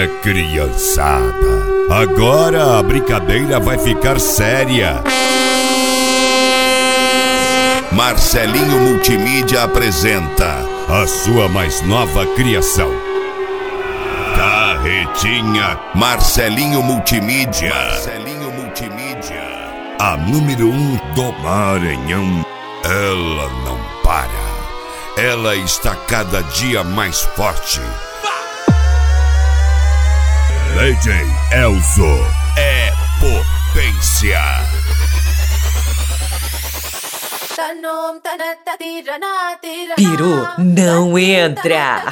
Criançada, agora a brincadeira vai ficar séria. Marcelinho Multimídia apresenta a sua mais nova criação. Carretinha Marcelinho Multimídia. A número 1 do Maranhão. Ela não para. Ela está cada dia mais forte. DJ Elzo é potência. Peru não entra.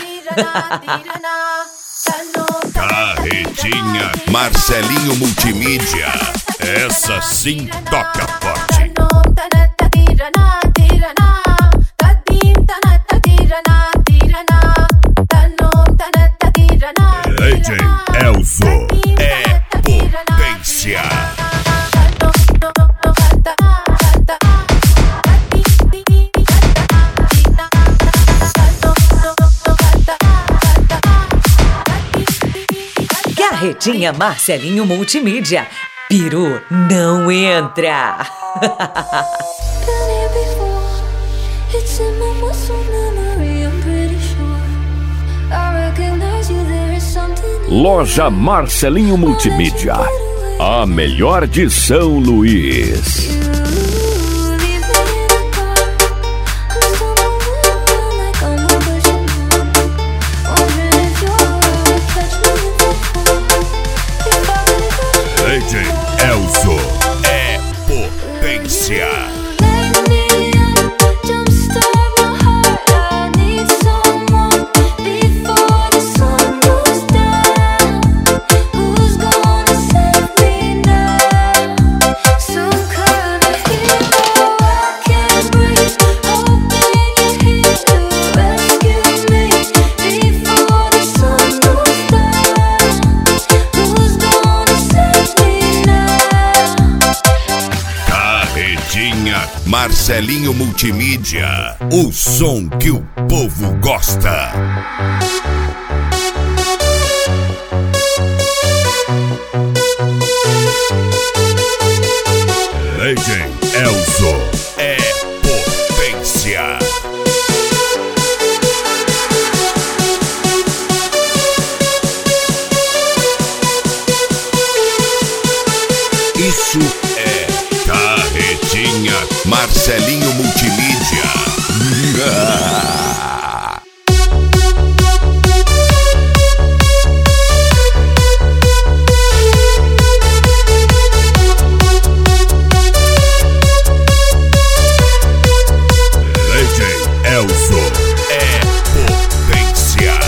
Carretinha Marcelinho Multimídia. Essa sim toca forte. DJ Elzo é potência. Carretinha Marcelinho Multimídia. Peru não entra. Loja Marcelinho Multimídia, a melhor de São Luís. DJ Elzo é potência. Marcelinho Multimídia, o som que o povo gosta. DJ Elzo é potência. Isso é Carretinha Marcelinho Multimídia. DJ Elzo é potência.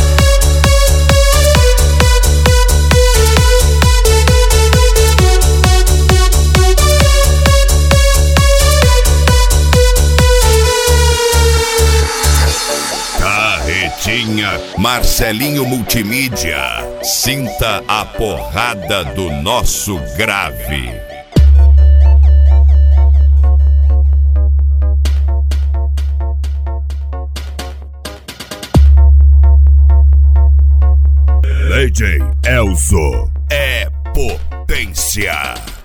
Carretinha Marcelinho Multimídia. Sinta a porrada do nosso grave. DJ Elzo é potência.